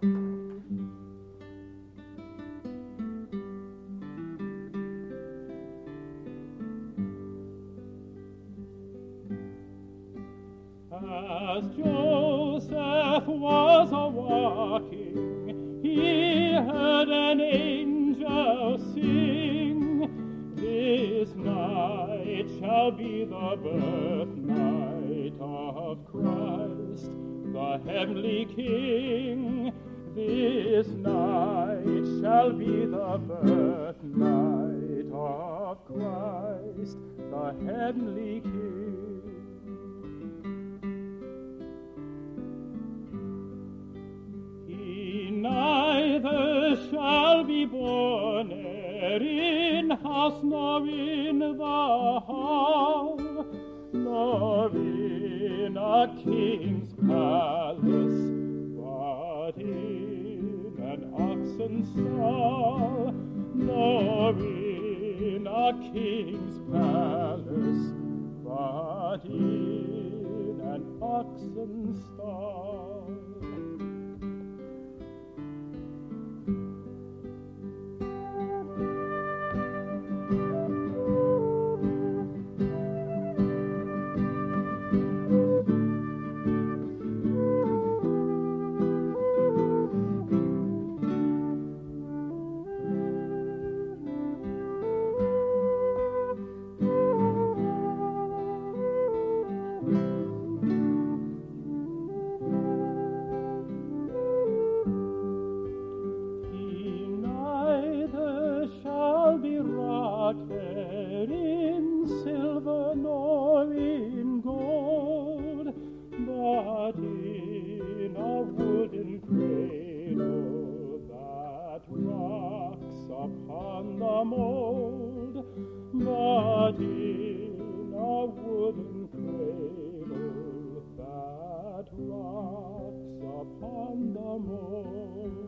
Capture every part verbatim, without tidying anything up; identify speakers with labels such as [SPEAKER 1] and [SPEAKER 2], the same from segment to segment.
[SPEAKER 1] As Joseph was a-walking, he heard an angel sing, "This night shall be the birth night of Christ, the heavenly King. This night shall be the birth night of Christ, the heavenly King." Neither shall be born ere in house nor in the hall, nor in a king's palace, but in an oxen stall, nor in a king's palace, but in an oxen stall. In silver nor in gold, but in a wooden cradle that rocks upon the mold, but in a wooden cradle that rocks upon the mold.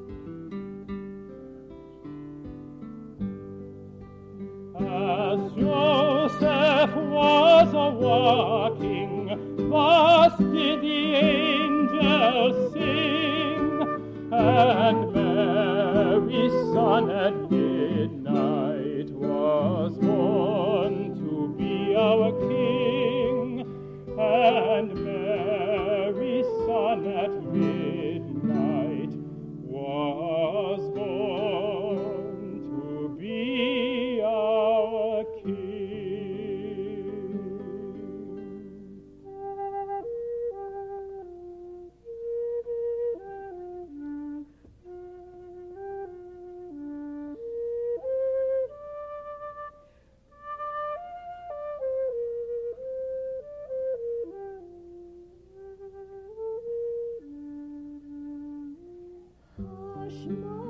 [SPEAKER 1] As Joseph was a-walking, thus did the angel sing, and Mary's son at midnight was born to be our King, and Mary's son at midnight was born to be our King.
[SPEAKER 2] Hush,